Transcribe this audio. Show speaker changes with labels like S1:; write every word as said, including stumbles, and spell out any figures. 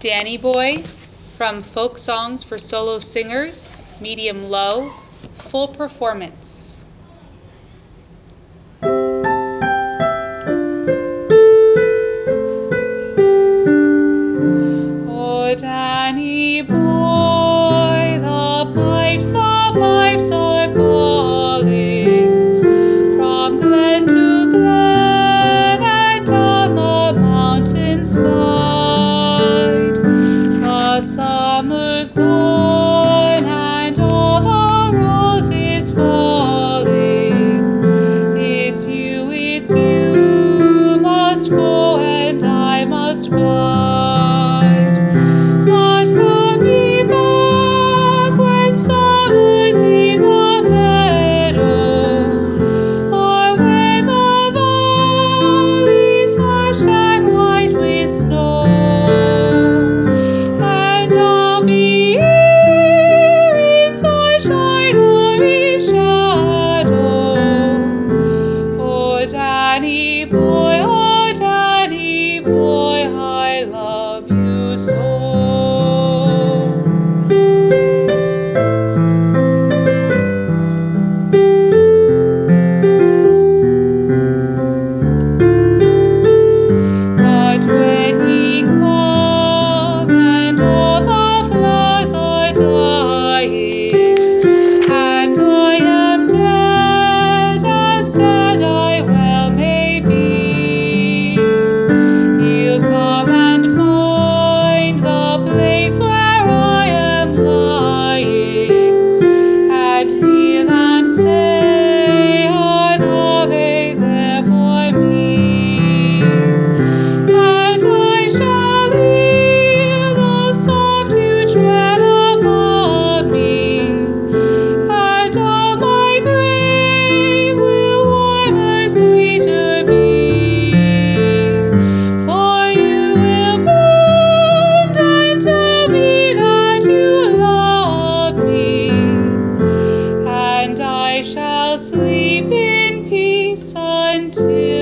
S1: Danny Boy from Folk Songs for Solo Singers, medium low, full performance. Oh, Danny boy, the pipes, the pipes are calling from glen to glen and down the mountainside. The summer's gone and all the roses falling. It's you, it's you must go and I must bide. But come ye back when summer's in the meadow, or when the valleys hushed and white with snow, and I'll be here in sunshine or in shadow. Oh, Danny boy, oh, Danny boy, I love you so. But when ye come and all the flowers are dying, and I am dead, as dead I well may be, you'll come and find the place where I am lying, and kneel and say an Ave there for me. And I shall hear the soft dew tread above me, and all my grave will warmer, sweeter be. For you will bend and tell me that you love me, and I shall sleep in peace until